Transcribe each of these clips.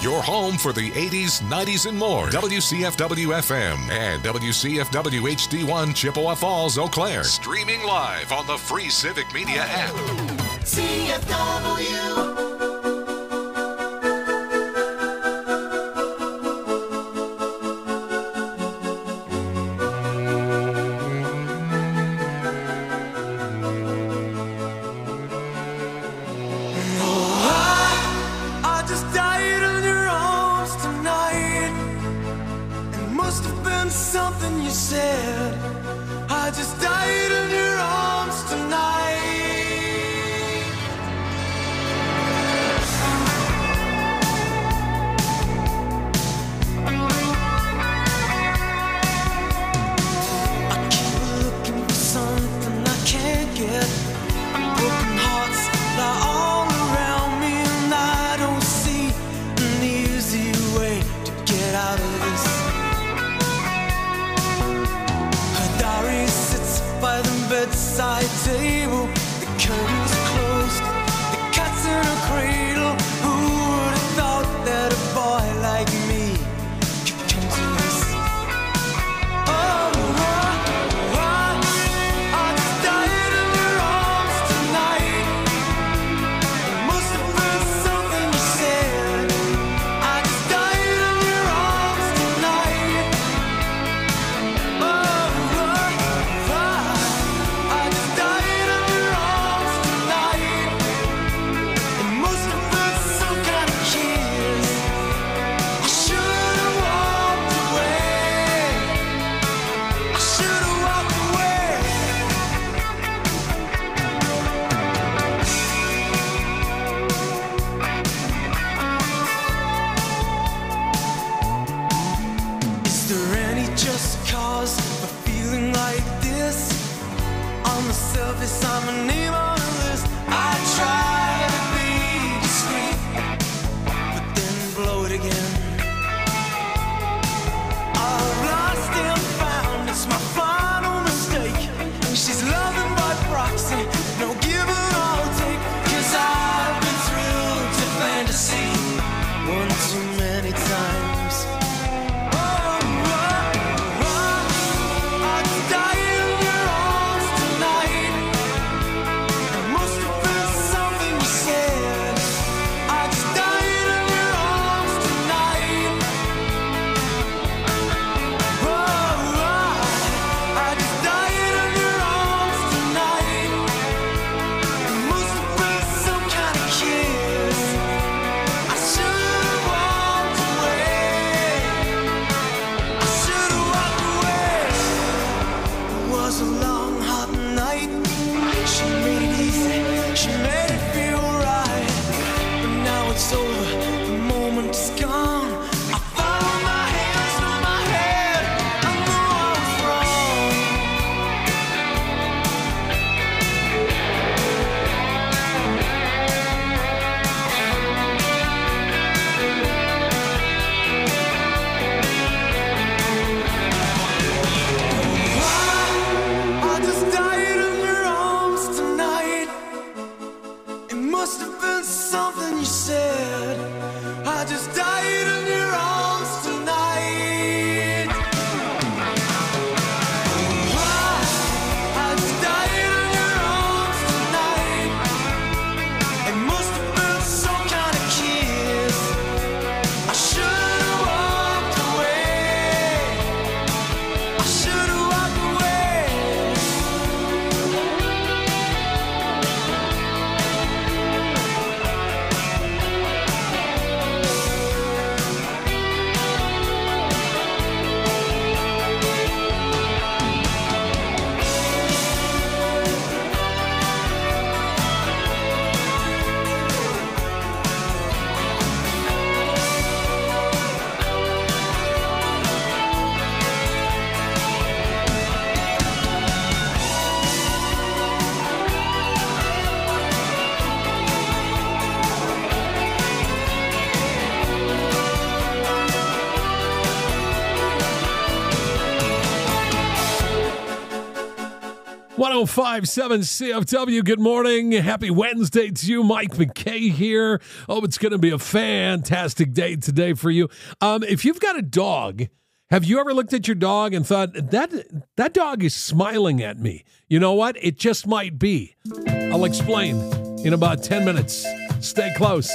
Your home for the 80s, 90s, and more. WCFW-FM and WCFW-HD1 Chippewa Falls, Eau Claire. Streaming live on the free Civic Media app. CFW. Bedside table, the curtains are closed, the cat's in a cradle. Who would have thought that a boy like me could come to this? Oh, I just died in your arms tonight. It must have been something you said. I just died in your arms tonight. Oh, I'm a name on the list. I try to be discreet, but then blow it again. I've lost and found, it's my final mistake. She's loving by proxy, no give and I'll take. 'Cause I've been thrilled to fantasy one too many times. 105.7 CFW, good morning. Happy Wednesday to you. Mike McKay here. Oh, it's going to be a fantastic day today for you. If you've got a dog, have you ever looked at your dog and thought, that dog is smiling at me? You know what? It just might be. I'll explain in about 10 minutes. Stay close.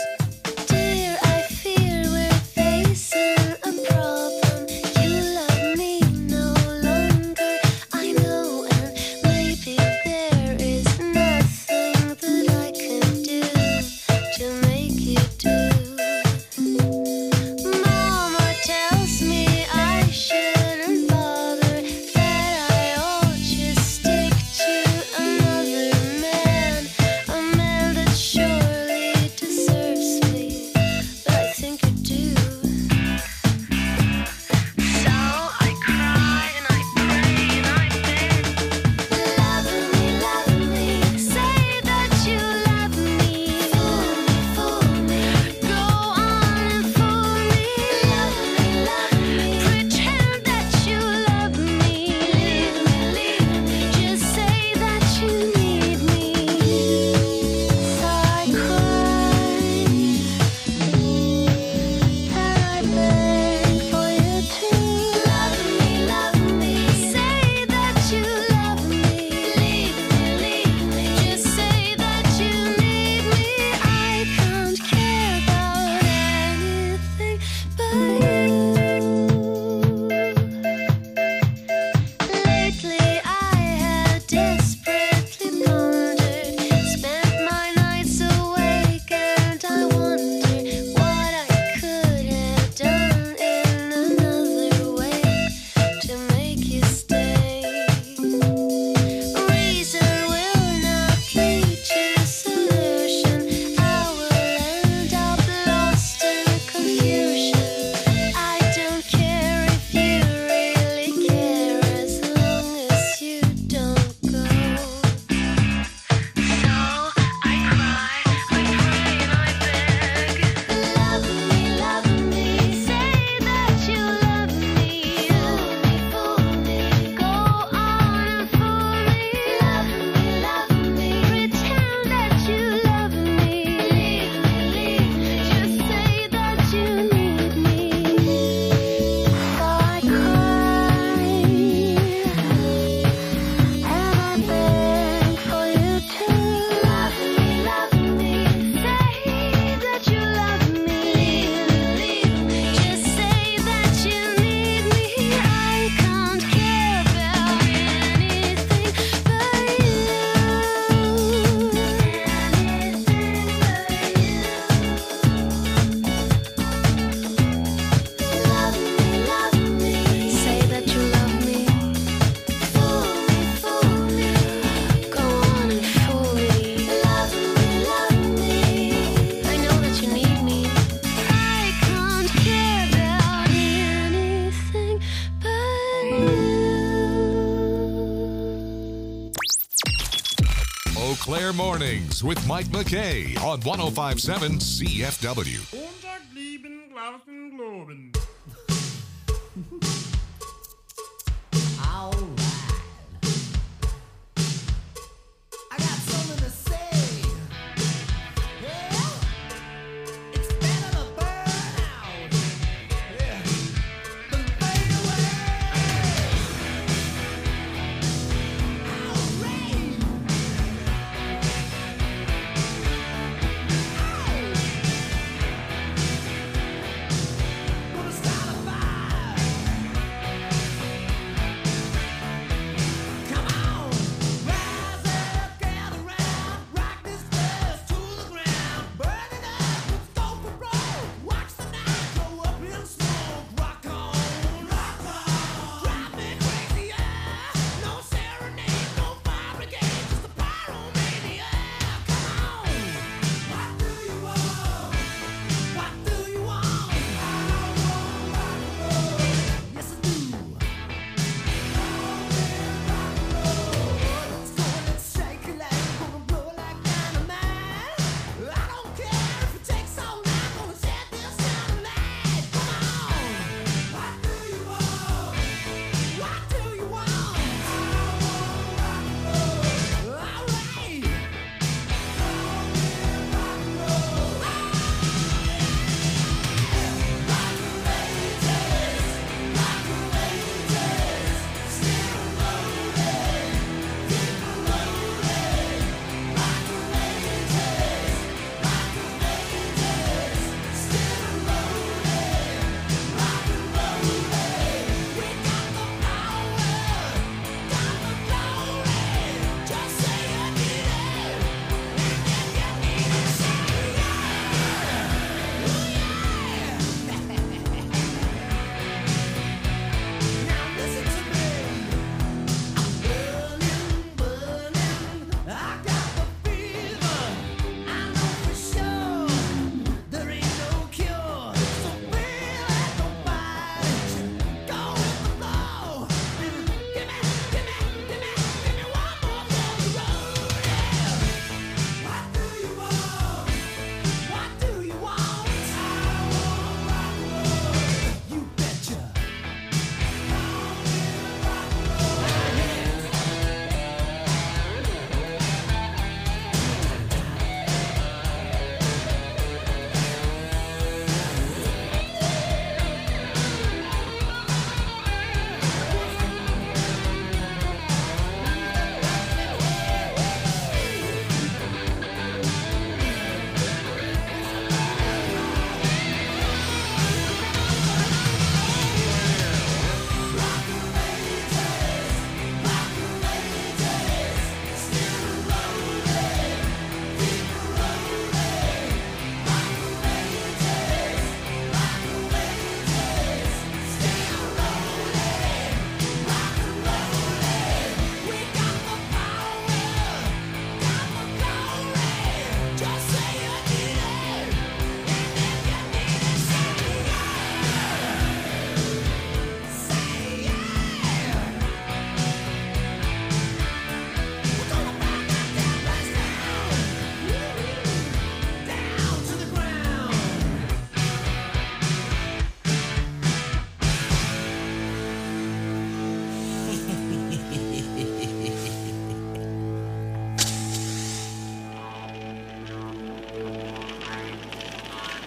Claire Mornings with Mike McKay on 105.7 CFW. All right. I got something to say. Yeah. It's better to burn out. Yeah. Than fade away. All right. Gonna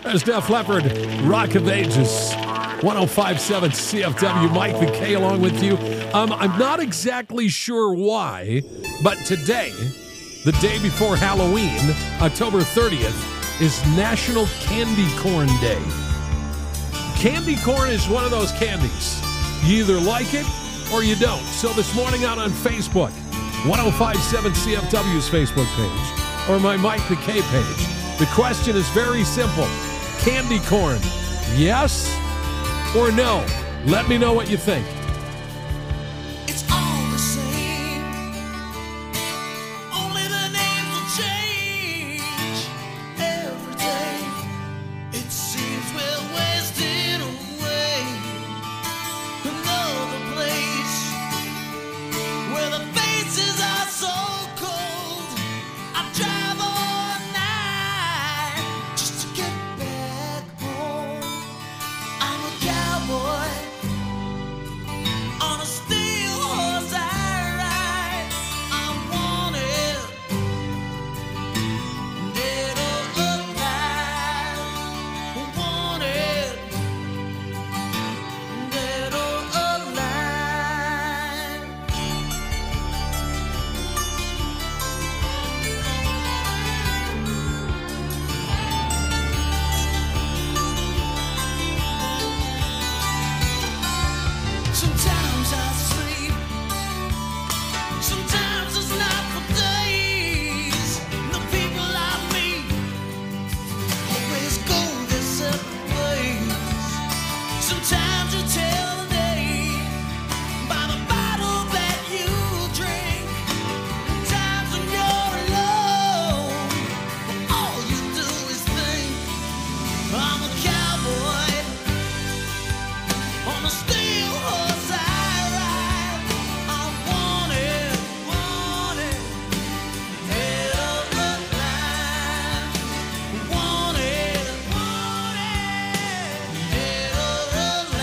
There's Def Leppard, Rock of Ages, 105.7 CFW. Mike McKay along with you. I'm not exactly sure why, but today, the day before Halloween, October 30th, is National Candy Corn Day. Candy corn is one of those candies. You either like it or you don't. So this morning out on Facebook, 105.7 CFW's Facebook page, or my Mike McKay page, the question is very simple. Candy corn, yes or no? Let me know what you think. It's all the same. Only the names will change every day. It seems we're wasting away. Another place where the faces are so cold. I drive all night just to get back home. I'm a cowboy on a steel horse I ride. I'm wanted, dead or alive. Wanted, dead or alive. Sometimes I sleep, sometimes it's not for days. The people I meet always go their separate ways. Sometimes you tell the day by the bottle that you drink. Times when you're alone, all you do is think. I'm a cowboy on a steel horse I ride. I'm wanted, dead or alive. Wanted, dead or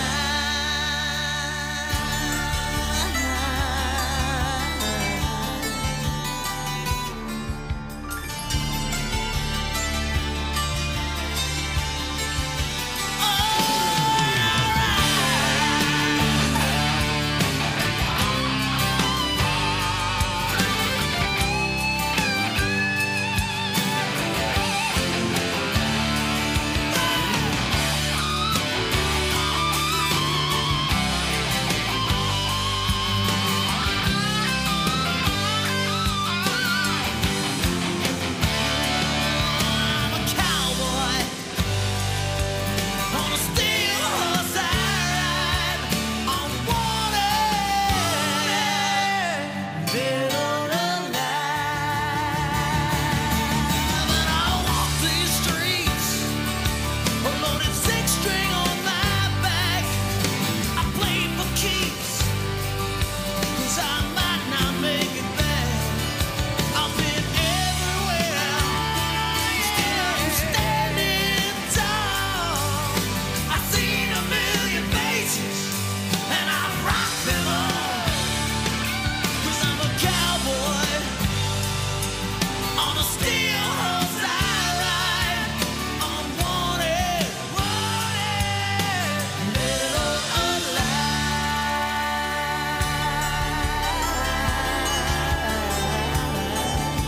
I'm a cowboy on a steel horse I ride. I'm wanted, dead or alive. And I walk these streets, a loaded six-string on my back. I play for keeps, 'cause I might not make it back. I've been everywhere, still I'm standing tall. I've seen a million faces, and I've rocked them all. 'Cause I'm a cowboy on a steel horse I ride. I'm wanted, dead or alive.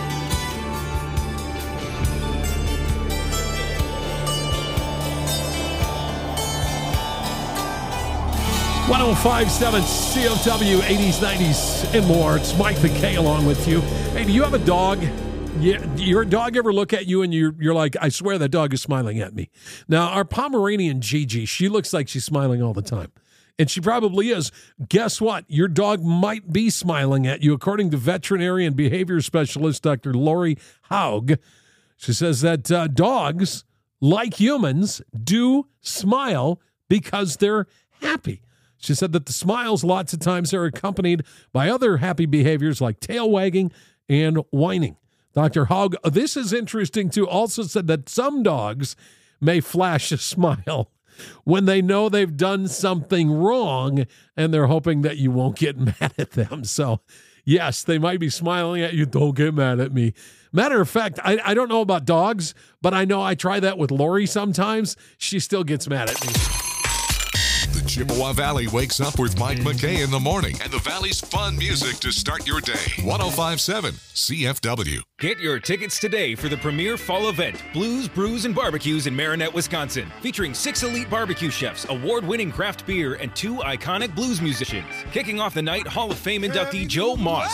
105.7 CFW, 80s, 90s, and more. It's Mike McKay along with you. Hey, do you have a dog? Yeah, your dog ever look at you and you're like, I swear that dog is smiling at me. Now, our Pomeranian Gigi, she looks like she's smiling all the time. And she probably is. Guess what? Your dog might be smiling at you, according to veterinarian behavior specialist Dr. Lori Haug. She says that dogs, like humans, do smile because they're happy. She said that the smiles lots of times are accompanied by other happy behaviors like tail wagging and whining. Dr. Haug, this is interesting too, also said that some dogs may flash a smile when they know they've done something wrong and they're hoping that you won't get mad at them. So yes, they might be smiling at you. Don't get mad at me. Matter of fact, I don't know about dogs, but I know I try that with Lori sometimes. She still gets mad at me. The Chippewa Valley wakes up with Mike McKay in the morning and the Valley's fun music to start your day. 105.7 CFW. Get your tickets today for the premier fall event, Blues, Brews, and Barbecues in Marinette, Wisconsin. Featuring 6 elite barbecue chefs, award-winning craft beer, and 2 iconic blues musicians. Kicking off the night, Hall of Fame inductee Joe Moss.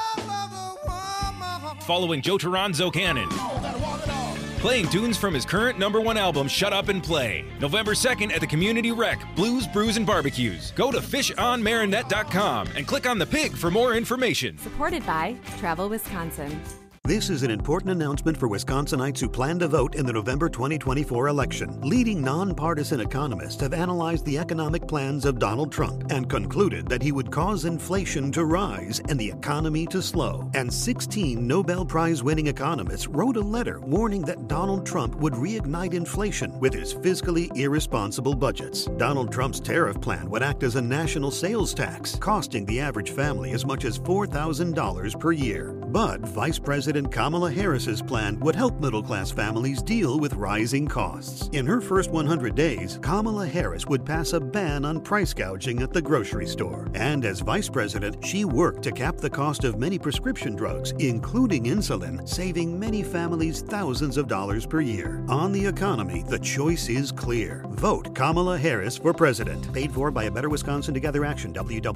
Following Joe Toronzo Cannon. Playing tunes from his current #1 album, Shut Up and Play. November 2nd at the Community Rec, Blues, Brews, and Barbecues. Go to fishonmarinette.com and click on the pig for more information. Supported by Travel Wisconsin. This is an important announcement for Wisconsinites who plan to vote in the November 2024 election. Leading nonpartisan economists have analyzed the economic plans of Donald Trump and concluded that he would cause inflation to rise and the economy to slow. And 16 Nobel Prize-winning economists wrote a letter warning that Donald Trump would reignite inflation with his fiscally irresponsible budgets. Donald Trump's tariff plan would act as a national sales tax, costing the average family as much as $4,000 per year. But Vice President Kamala Harris's plan would help middle-class families deal with rising costs. In her first 100 days, Kamala Harris would pass a ban on price gouging at the grocery store. And as vice president, she worked to cap the cost of many prescription drugs, including insulin, saving many families thousands of dollars per year. On the economy, the choice is clear. Vote Kamala Harris for president. Paid for by A Better Wisconsin Together Action,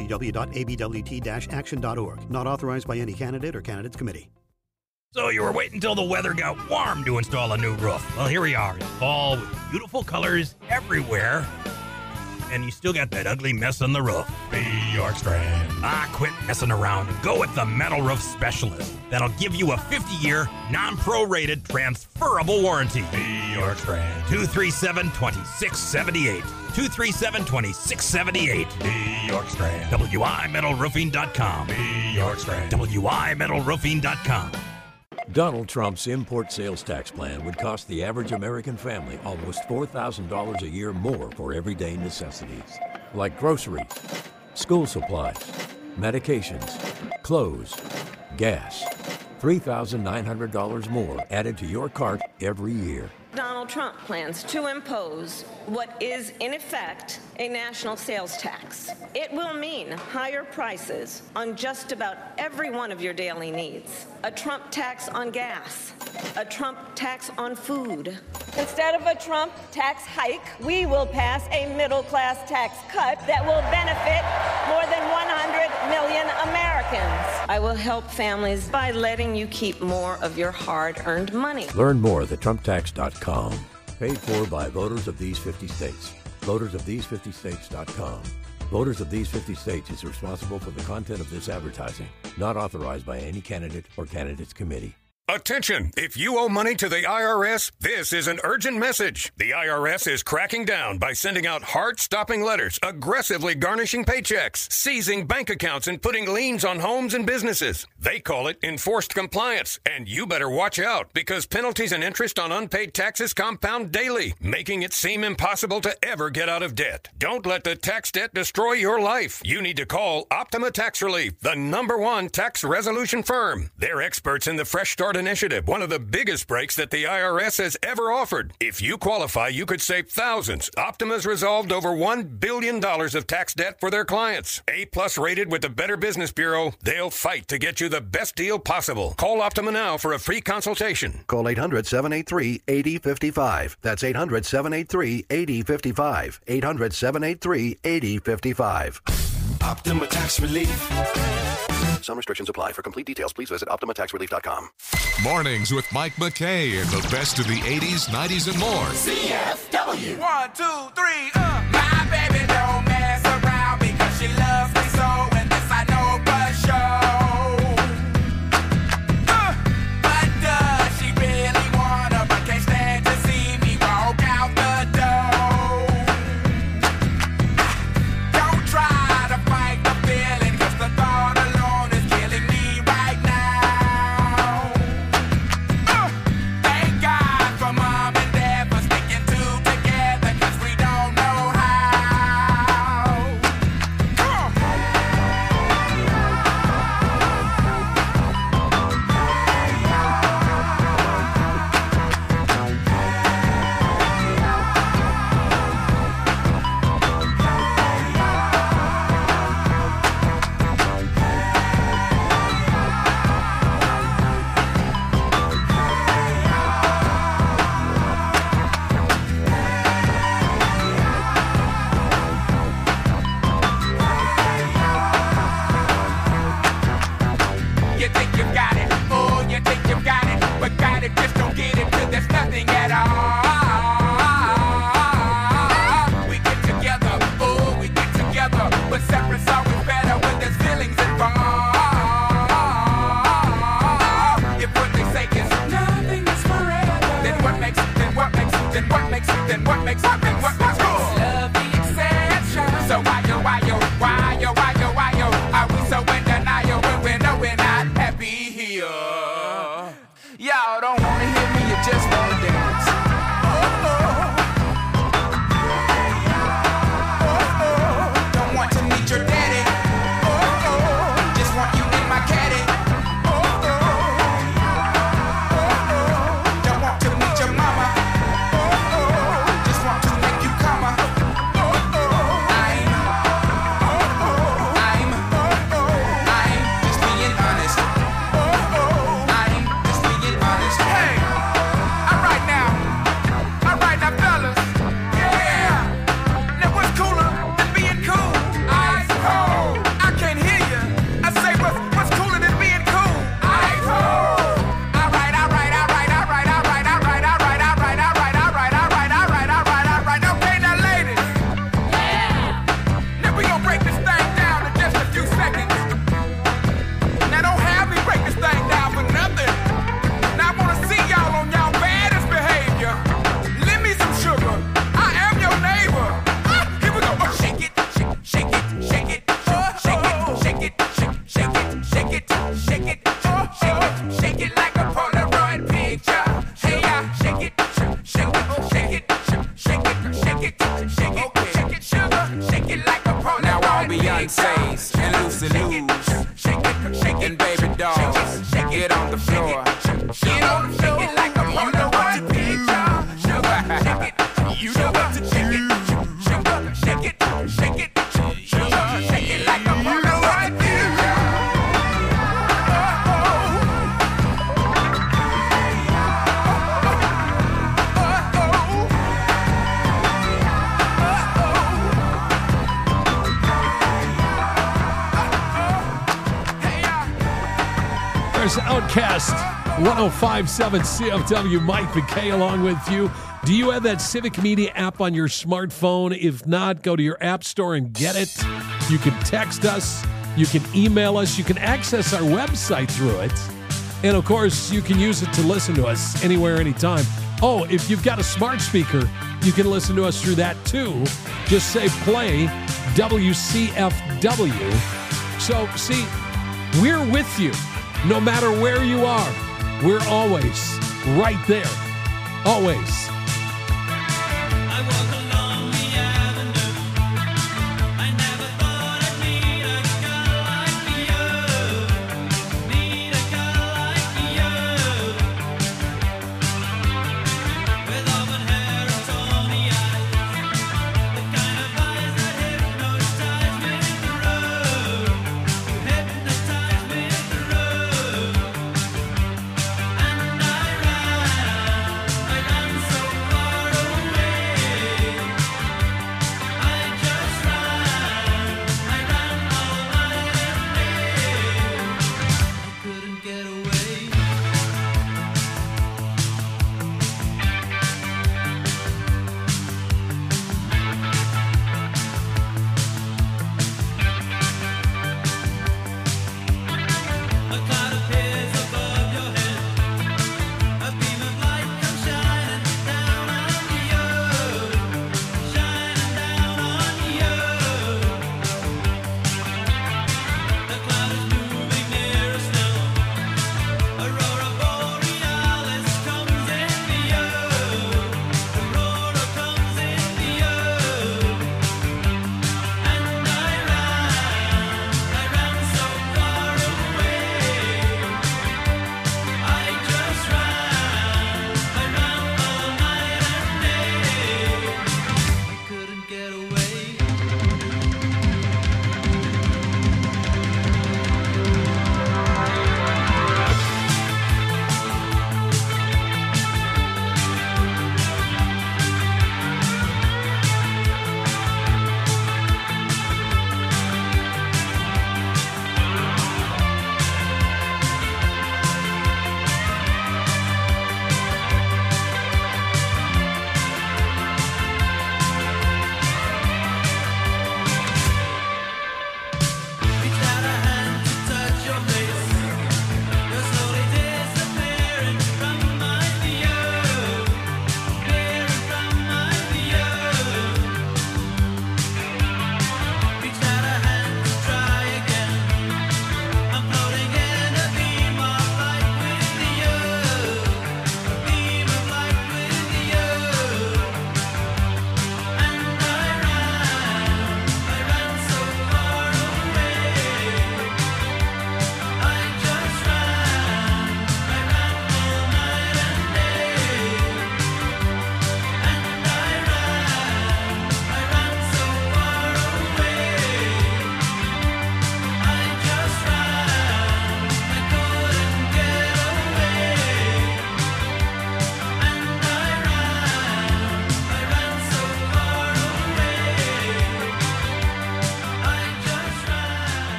www.abwt-action.org. Not authorized by any candidate or candidates committee. So you were waiting until the weather got warm to install a new roof. Well, here we are in fall with beautiful colors everywhere. And you still got that ugly mess on the roof. Be York Strand. Quit messing around and go with the Metal Roof Specialist. That'll give you a 50-year, non-prorated, transferable warranty. Be York Strand. 237-2678. 237-2678. Be York Strand. WIMetalRoofing.com. Be York Strand. WIMetalRoofing.com. Donald Trump's import sales tax plan would cost the average American family almost $4,000 a year more for everyday necessities, like groceries, school supplies, medications, clothes, gas. $3,900 more added to your cart every year. Donald Trump plans to impose what is, in effect, a national sales tax. It will mean higher prices on just about every one of your daily needs. A Trump tax on gas, a Trump tax on food. Instead of a Trump tax hike, we will pass a middle-class tax cut that will benefit more than 100 million Americans. I will help families by letting you keep more of your hard-earned money. Learn more at thetrumptax.com. Paid for by voters of these 50 states. VotersOfThese50States.com. Voters of these 50 states is responsible for the content of this advertising. Not authorized by any candidate or candidates committee. Attention! If you owe money to the IRS, this is an urgent message. The IRS is cracking down by sending out heart-stopping letters, aggressively garnishing paychecks, seizing bank accounts, and putting liens on homes and businesses. They call it enforced compliance, and you better watch out because penalties and interest on unpaid taxes compound daily, making it seem impossible to ever get out of debt. Don't let the tax debt destroy your life. You need to call Optima Tax Relief, the #1 tax resolution firm. They're experts in the Fresh Start Initiative, one of the biggest breaks that the IRS has ever offered. If you qualify, you could save thousands. Optima's resolved over $1 billion of tax debt for their clients. A+ rated with the Better Business Bureau, they'll fight to get you the best deal possible. Call Optima now for a free consultation. Call 800-783-8055. That's 800-783-8055. 800-783-8055. Optima Tax Relief. Some restrictions apply. For complete details, please visit OptimaTaxRelief.com. Mornings with Mike McKay and the best of the 80s, 90s, and more. CFW. 1, 2, 3, My baby don't mess around because she loves me so, and this I know for sure. But does she really wanna, but can't stand to see me walk out the door? Don't try to fight the feeling, cause the thought alone is killing me right now. Thank God for mom and dad for sticking two together, cause we don't know Roadcast 105.7 CFW. Mike McKay along with you. Do you have that Civic Media app on your smartphone? If not, go to your app store and get it. You can text us. You can email us. You can access our website through it. And, of course, you can use it to listen to us anywhere, anytime. Oh, if you've got a smart speaker, you can listen to us through that, too. Just say play WCFW. So, see, we're with you. No matter where you are, we're always right there. Always.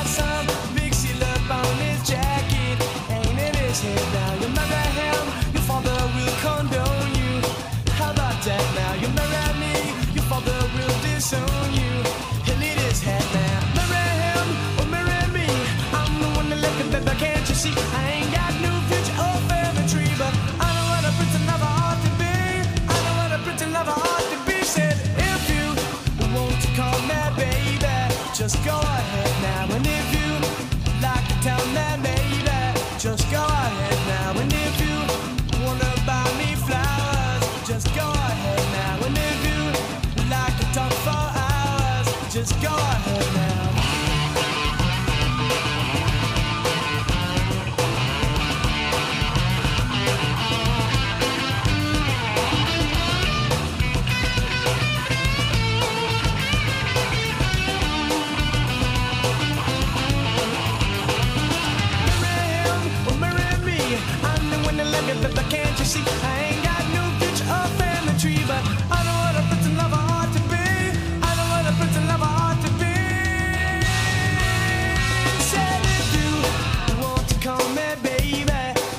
Got some mixy love on his jacket, ain't in his head now. You remember him? You fall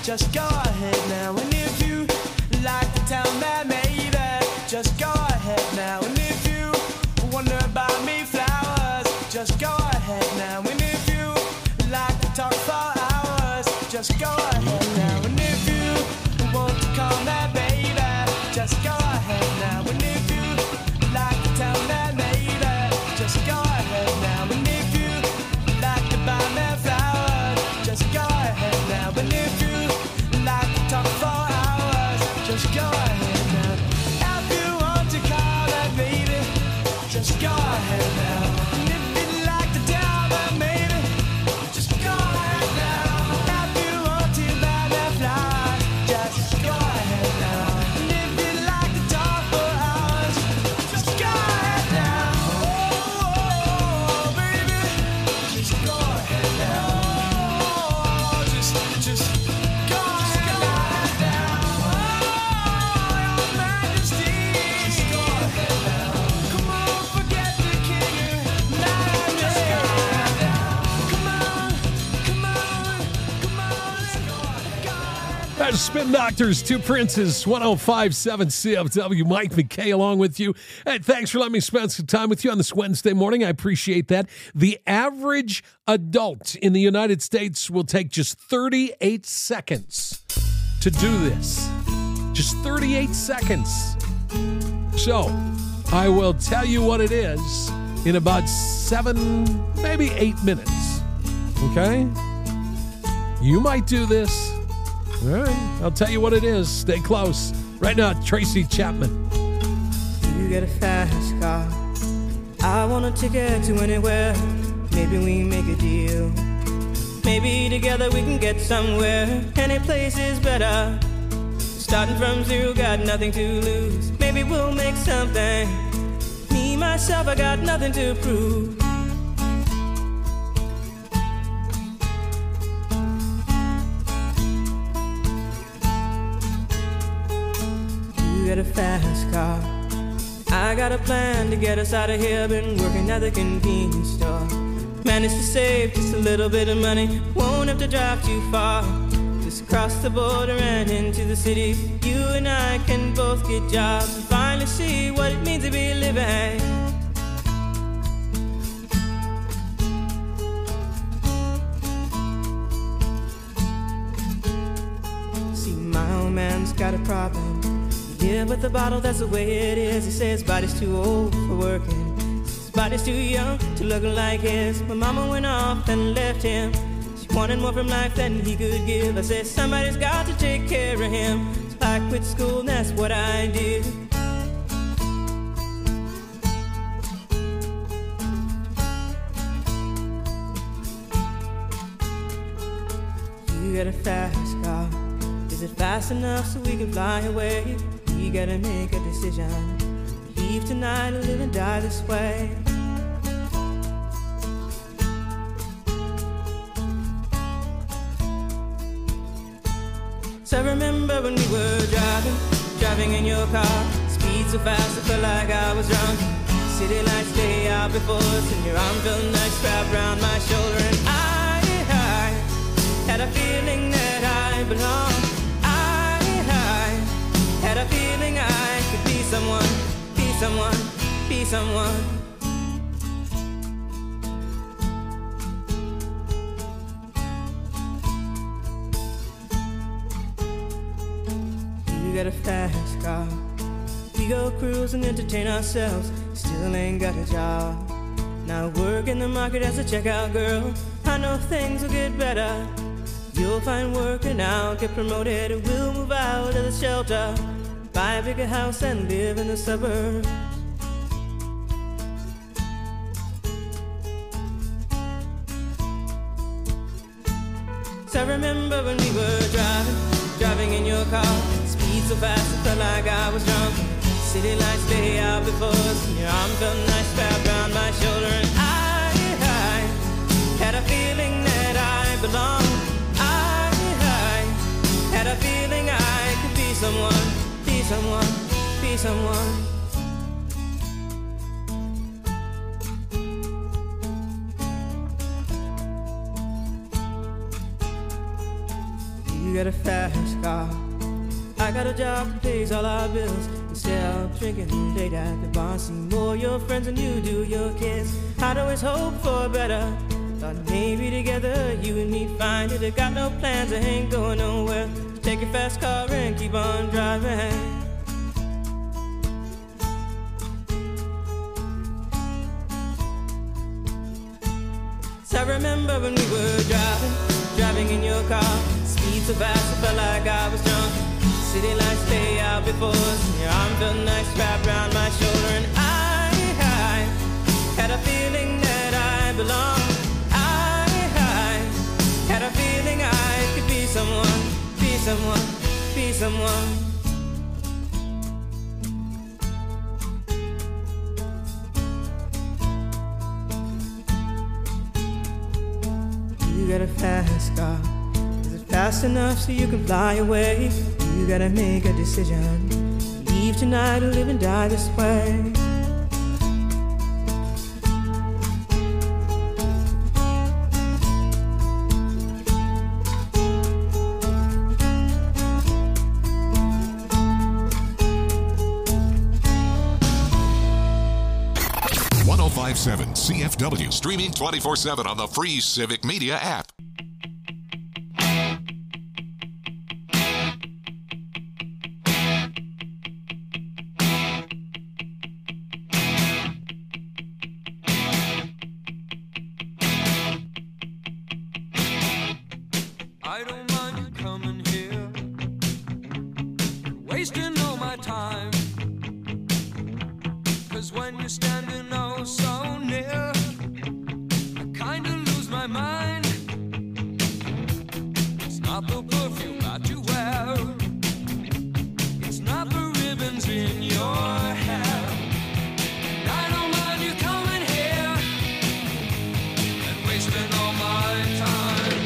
just go ahead now. And if you like to tell me maybe, just go ahead now. And if you wonder about me flowers, just go ahead now. And if you like to talk for hours, just go ahead now. And if you want to call me baby, just go ahead now. And if you like to tell me maybe, just go ahead now. And if you like to buy me flowers, just go ahead now. And if you like to talk for hours, just go ahead now. If you want to call me baby, just go ahead now. And if you'd like to tell me maybe, just go ahead now. If you want to buy me flowers, just go ahead now. And if you'd like to talk for hours, just go ahead now. Oh, baby, just go ahead now. Oh, just go ahead now. Oh, your majesty, just go ahead now. Come on, forget the king. Just go ahead now. Come on, let's go. That's Spin Doctors, Two Princes, 105.7 CFW. Mike McKay along with you. Hey, thanks for letting me spend some time with you on this Wednesday morning. I appreciate that. The average adult in the United States will take just 38 seconds to do this. Just 38 seconds. So, I will tell you what it is in about 7, maybe 8 minutes. Okay? You might do this. All right, I'll tell you what it is. Stay close. Right now, Tracy Chapman. You get a fast car. I want a ticket to anywhere. Maybe we make a deal. Maybe together we can get somewhere. Any place is better. Starting from zero, got nothing to lose. Maybe we'll make something. Me, myself, I got nothing to prove. You got a fast car. I got a plan to get us out of here. Been working at the convenience store. Managed to save just a little bit of money. Won't have to drive too far. Just cross the border and into the city. You and I can both get jobs and finally see what it means to be living. See, my old man's got a problem. Yeah, but the bottle, that's the way it is. He says his body's too old for working. His body's too young to look like his. My mama went off and left him. She wanted more from life than he could give. I said, somebody's got to take care of him. So I quit school and that's what I did. You got a fast car. Is it fast enough so we can fly away? We gotta make a decision. Leave tonight or live and die this way. So I remember when we were driving in your car. Speed so fast I felt like I was drunk. City lights lay out before us, and your arm felt nice wrapped around my shoulder. And I had a feeling that I belonged. I had a feeling I could be someone, be someone, be someone. You got a fast car. We go cruise and entertain ourselves. Still ain't got a job. Now work in the market as a checkout girl. I know things will get better. You'll find work and I'll get promoted. We'll move out of the shelter, buy a bigger house and live in the suburbs. So I remember when we were driving in your car. Speed so fast it felt like I was drunk. City lights lay out before us, and your arm felt nice wrapped around my shoulder. And I had a feeling that I belonged. I had a feeling I could be someone, be someone, be someone. You got a fast car. I got a job that pays all our bills. Instead of drinking late at the bar, see more your friends than you do your kids. I'd always hope for better. Thought maybe together you and me find it. I got no plans, I ain't going nowhere. Just take your fast car and keep on driving. I remember when we were driving in your car. Speed so fast, I felt like I was drunk. City lights lay out before us, and your arm felt nice wrapped around my shoulder. And I had a feeling that I belonged. I had a feeling I could be someone, be someone, be someone. You got a fast car. Is it fast enough so you can fly away? You gotta make a decision. Leave tonight or live and die this way. CFW, streaming 24/7 on the free Civic Media app. I don't mind you coming here, wasting all my time. 'Cause when you're standing oh so near, I kinda lose my mind. It's not the perfume that you wear, it's not the ribbons in your hair. And I don't mind you coming here and wasting all my time.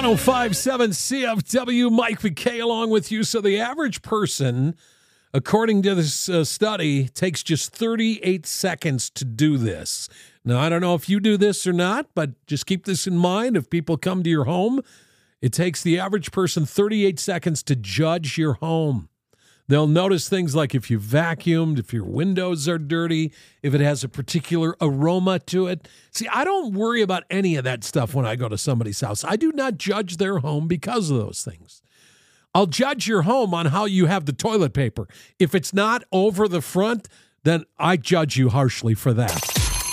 105.7 CFW, Mike McKay along with you. So the average person, according to this study, takes just 38 seconds to do this. Now, I don't know if you do this or not, but just keep this in mind. If people come to your home, it takes the average person 38 seconds to judge your home. They'll notice things like if you vacuumed, if your windows are dirty, if it has a particular aroma to it. See, I don't worry about any of that stuff when I go to somebody's house. I do not judge their home because of those things. I'll judge your home on how you have the toilet paper. If it's not over the front, then I judge you harshly for that.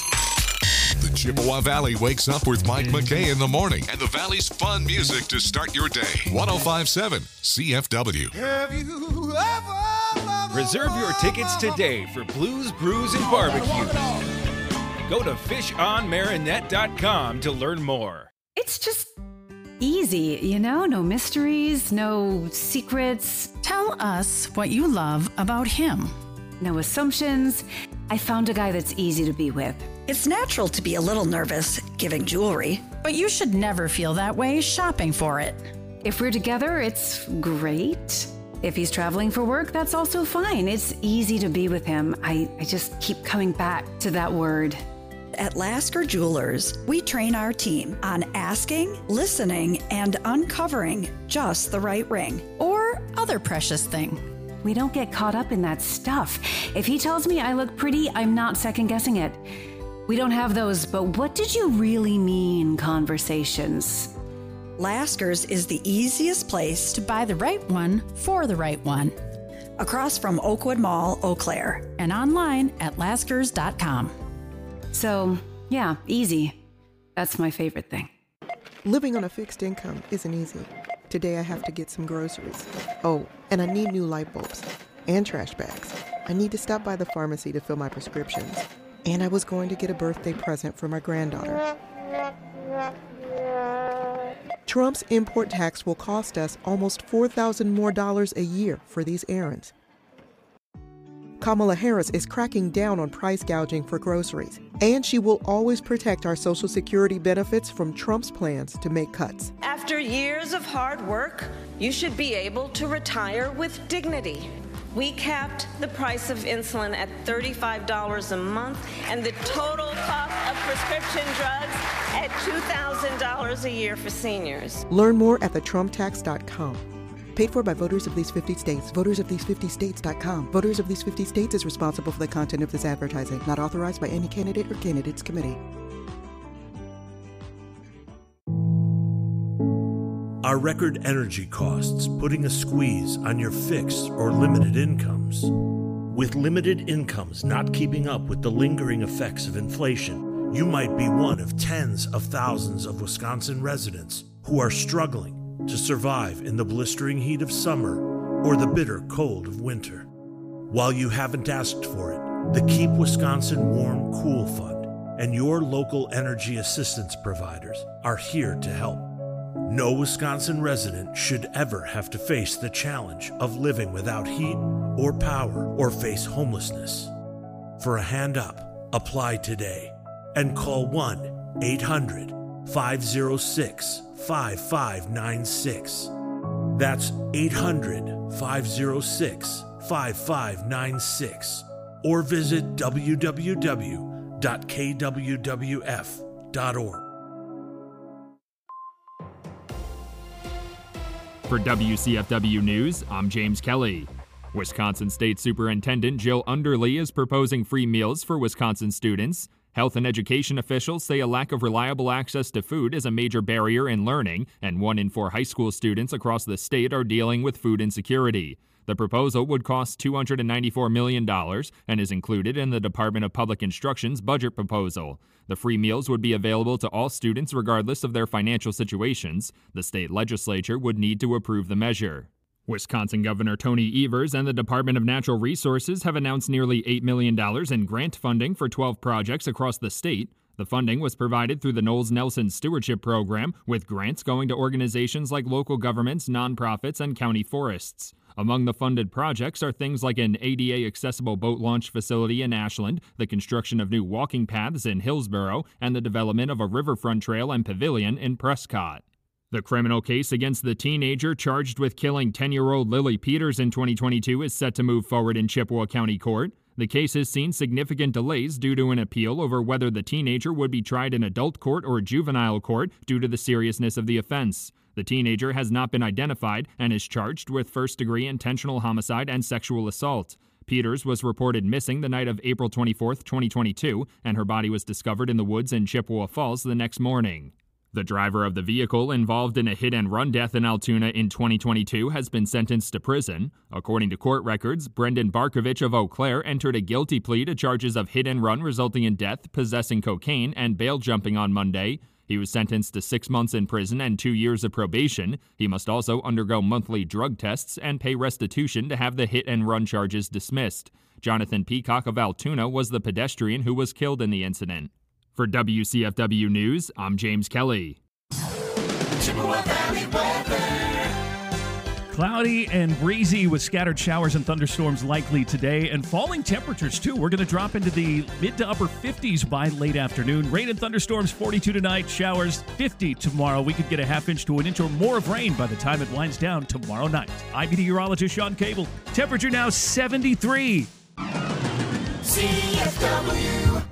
The Chippewa Valley wakes up with Mike McKay in the morning and the Valley's fun music to start your day. 105.7 CFW. Have you ever Reserve your tickets today for Blues, Brews, and Barbecues. Go to fishonmarinette.com to learn more. It's just easy, no mysteries, no secrets. Tell us what you love about him. No assumptions. I found a guy that's easy to be with. It's natural to be a little nervous giving jewelry. But you should never feel that way shopping for it. If we're together, it's great. If he's traveling for work, that's also fine. It's easy to be with him. I just keep coming back to that word. At Lasker Jewelers, we train our team on asking, listening, and uncovering just the right ring. Or other precious thing. We don't get caught up in that stuff. If he tells me I look pretty, I'm not second-guessing it. We don't have those, but what did you really mean conversations. Lasker's is the easiest place to buy the right one for the right one. Across from Oakwood Mall, Eau Claire. And online at laskers.com. So, yeah, easy. That's my favorite thing. Living on a fixed income isn't easy. Today I have to get some groceries. Oh, and I need new light bulbs and trash bags. I need to stop by the pharmacy to fill my prescriptions. And I was going to get a birthday present for my granddaughter. Trump's import tax will cost us almost $4,000 more a year for these errands. Kamala Harris is cracking down on price gouging for groceries, and she will always protect our Social Security benefits from Trump's plans to make cuts. After years of hard work, you should be able to retire with dignity. We capped the price of insulin at $35 a month and the total cost of prescription drugs at $2,000 a year for seniors. Learn more at thetrumptax.com. Paid for by voters of these 50 states. Votersofthese50states.com. Voters of these 50 states is responsible for the content of this advertising. Not authorized by any candidate or candidates committee. Are record energy costs putting a squeeze on your fixed or limited incomes? With limited incomes not keeping up with the lingering effects of inflation, you might be one of tens of thousands of Wisconsin residents who are struggling to survive in the blistering heat of summer or the bitter cold of winter. While you haven't asked for it, the Keep Wisconsin Warm Cool Fund and your local energy assistance providers are here to help. No Wisconsin resident should ever have to face the challenge of living without heat or power or face homelessness. For a hand up, apply today and call 1-800-506-5596. That's 800-506-5596. Or visit www.kwwf.org. For WCFW News, I'm James Kelly. Wisconsin State Superintendent Jill Underly is proposing free meals for Wisconsin students. Health and education officials say a lack of reliable access to food is a major barrier in learning, and 1 in 4 high school students across the state are dealing with food insecurity. The proposal would cost $294 million and is included in the Department of Public Instruction's budget proposal. The free meals would be available to all students regardless of their financial situations. The state legislature would need to approve the measure. Wisconsin Governor Tony Evers and the Department of Natural Resources have announced nearly $8 million in grant funding for 12 projects across the state. The funding was provided through the Knowles Nelson Stewardship Program, with grants going to organizations like local governments, nonprofits, and county forests. Among the funded projects are things like an ADA-accessible boat launch facility in Ashland, the construction of new walking paths in Hillsborough, and the development of a riverfront trail and pavilion in Prescott. The criminal case against the teenager charged with killing 10-year-old Lily Peters in 2022 is set to move forward in Chippewa County Court. The case has seen significant delays due to an appeal over whether the teenager would be tried in adult court or juvenile court due to the seriousness of the offense. The teenager has not been identified and is charged with first-degree intentional homicide and sexual assault. Peters was reported missing the night of April 24, 2022, and her body was discovered in the woods in Chippewa Falls the next morning. The driver of the vehicle involved in a hit-and-run death in Altoona in 2022 has been sentenced to prison. According to court records, Brendan Barkovich of Eau Claire entered a guilty plea to charges of hit-and-run resulting in death, possessing cocaine, and bail jumping on Monday. He was sentenced to 6 months in prison and 2 years of probation. He must also undergo monthly drug tests and pay restitution to have the hit-and-run charges dismissed. Jonathan Peacock of Altoona was the pedestrian who was killed in the incident. For WCFW News, I'm James Kelly. Chippewa Valley weather. Cloudy and breezy with scattered showers and thunderstorms likely today, and falling temperatures too. We're going to drop into the mid to upper 50s by late afternoon. Rain and thunderstorms 42 tonight, showers 50 tomorrow. We could get a half inch to an inch or more of rain by the time it winds down tomorrow night. I'm meteorologist Sean Cable. Temperature now 73. CFW.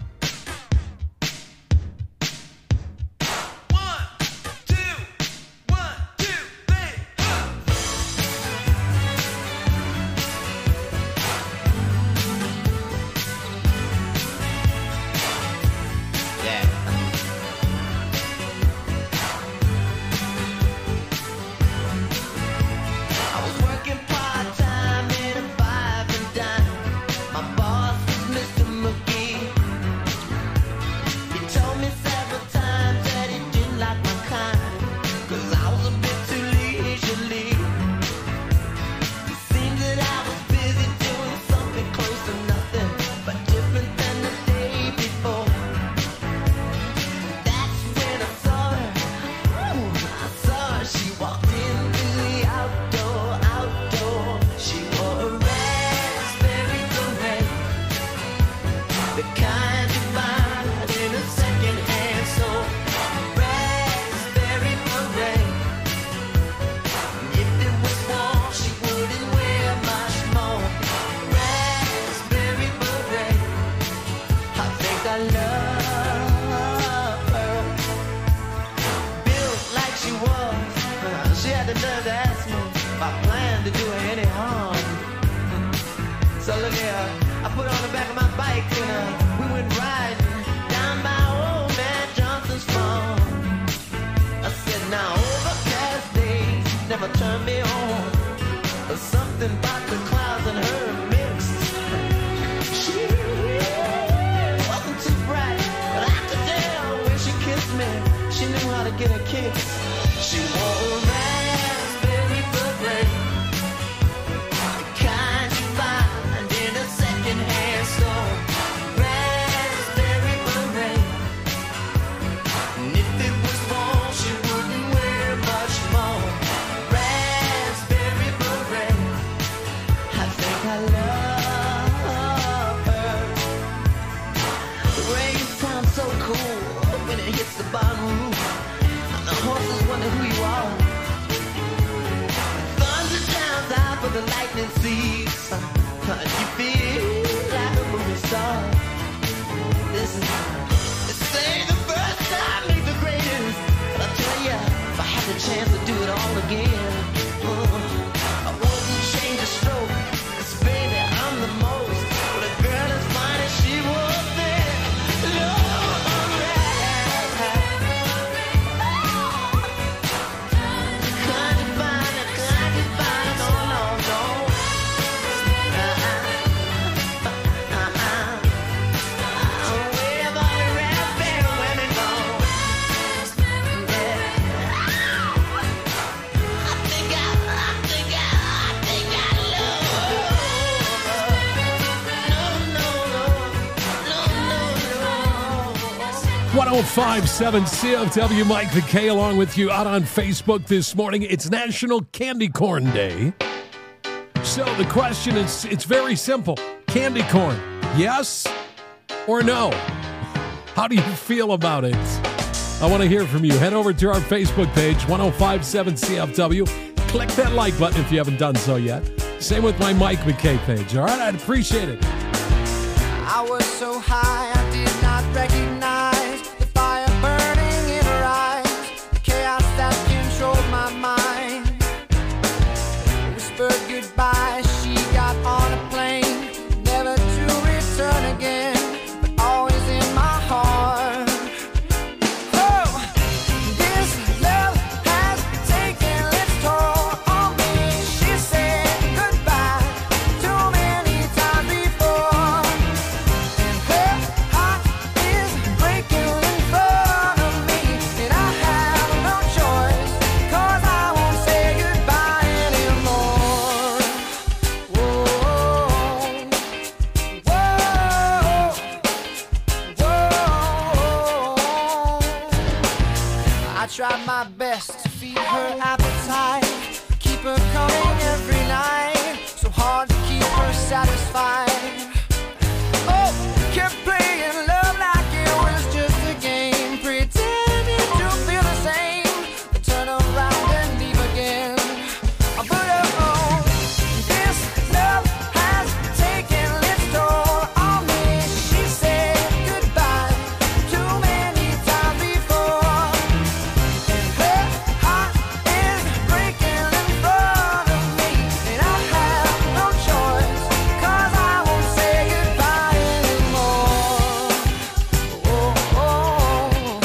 Oh, 1057 CFW, Mike McKay along with you out on Facebook this morning. It's National Candy Corn Day. So the question is, it's very simple. Candy corn, yes or no? How do you feel about it? I want to hear from you. Head over to our Facebook page, 1057 CFW. Click that like button if you haven't done so yet. Same with my Mike McKay page. All right, I'd appreciate it. I was so high, I did not recognize the fire burning in her eyes, the chaos that controlled my mind. Whispered goodbye, she got on a plane, never to return again, but always in my heart. Oh, this love has taken its toll on me. She said goodbye too many times before. Her heart is breaking in front of me, and I have no choice, 'cause I won't say goodbye anymore. Whoa, whoa. I tried my best to feed her appetite, keep her coming every night, so hard to keep her satisfied. Oh, kept playing love like it was just a game, pretending to feel the same, then turn around and leave again. But oh, this love has taken its toll on me. She said goodbye too many times before, and her heart is breaking in front of me, and I have no choice, 'cause I won't say goodbye anymore. Whoa, whoa,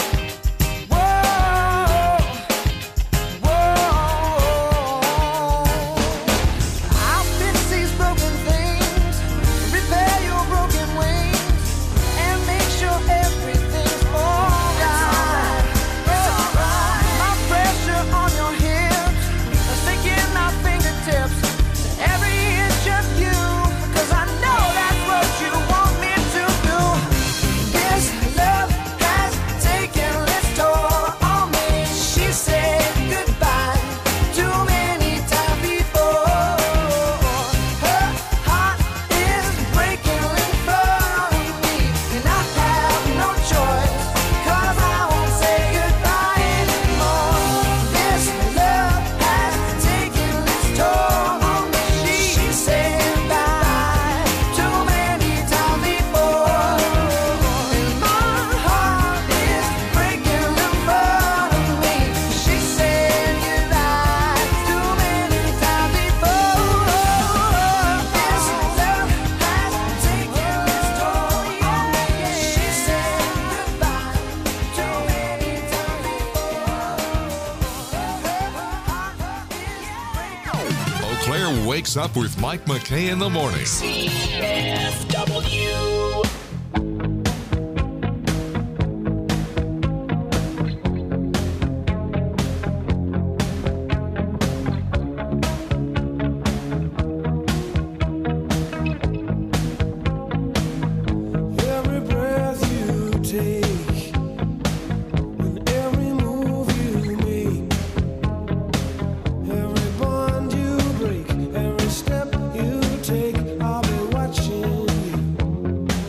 I'll fix these broken things, repair your broken wings, and make sure everything's alright. My pressure on your hips, sticking my fingertips to every inch of you, 'cause I know that's what you want me to do. This love has taken its toll on me. She said goodbye too many times before. Her heart is breaking in front of me, and I have no choice, 'cause I won't say goodbye anymore. This love has taken its toll on me. She said goodbye too many times before, and my heart is breaking in front of me. She said goodbye too many times before. This love has taken its toll on me. She said goodbye too many times before. Eau Claire wakes up with Mike McKay in the morning. CFW. Every breath you take, and every move you make, every bond you break, every step you take, I'll be watching you.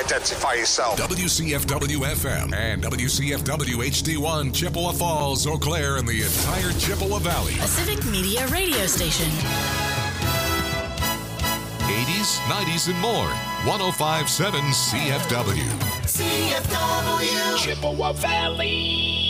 identify yourself. WCFW FM and WCFW HD1 Chippewa Falls, Eau Claire, and the entire Chippewa Valley. A Civic Media radio station. 80s, 90s, and more. 105.7 CFW. CFW. Chippewa Valley.